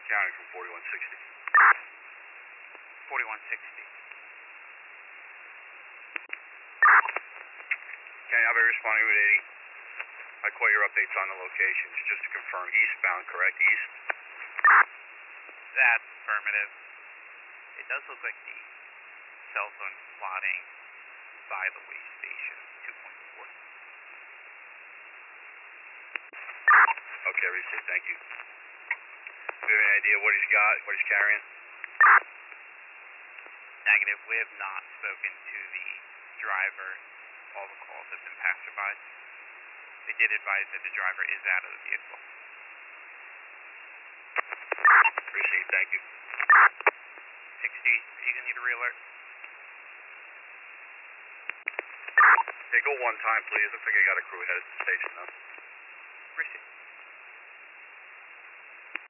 County from 4160. 4160. County, I'll be responding with 80. I caught your updates on the locations. Just to confirm, eastbound, correct? East? That's affirmative. It does look like the cell phone plotting by the way station, 2.4. Okay, receive, thank you. Do you have any idea what he's got, what he's carrying? Negative. We have not spoken to the driver. All the calls have been passerby. They did advise that the driver is out of the vehicle. Receive, thank you. 60, are you going to need a re-alert? Hey, go one time, please. Looks like I got a crew headed to the station now.